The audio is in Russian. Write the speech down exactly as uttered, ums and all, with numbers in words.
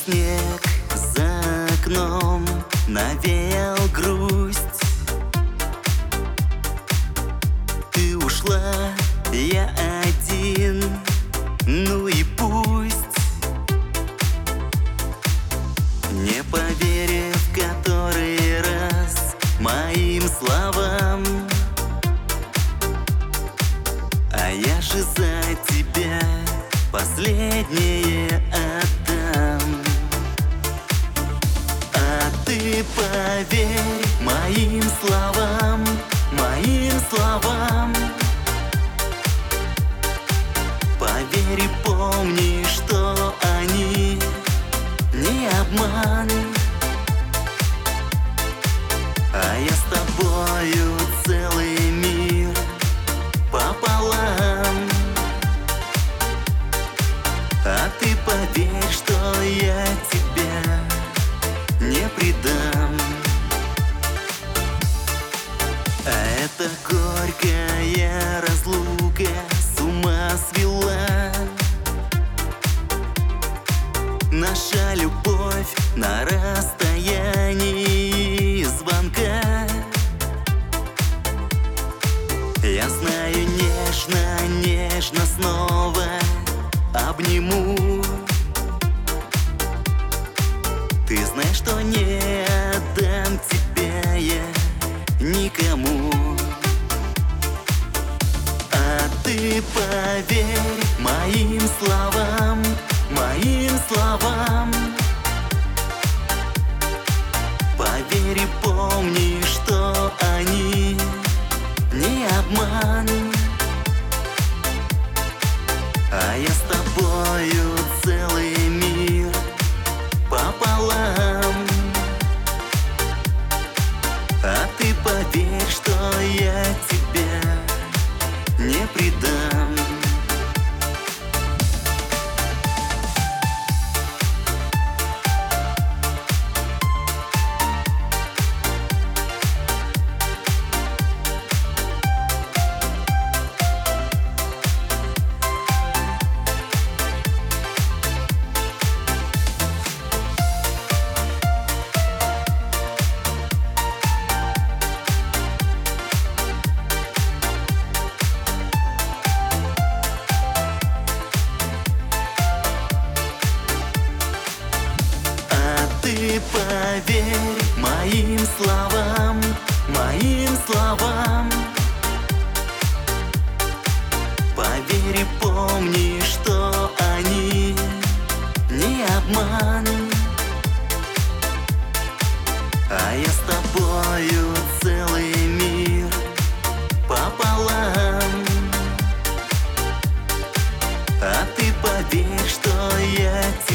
снег за окном навеял грусть. Ты ушла, я один, ну и пусть. Не поверив в который раз моим словам, а я же за тебя последнее отдам. А ты поверь моим словам, моим словам. Поверь и помни, что они не обман. А я с тобою целый мир пополам. А ты поверь, что я тебя не предам. А эта горькая разлука с ума свела. Наша любовь на расстоянии звонка. Я знаю, нежно, нежно снова обниму. Ты знаешь, что не отдам тебя я никому. А ты поверь моим словам, моим словам. Поверь и помни, что они не обман. А я с тобою целый мир пополам. А ты поверь, что я тебя не предам. Ты поверь моим словам, моим словам. Поверь и помни, что они не обман. А я с тобою целый мир пополам. А ты поверь, что я тебе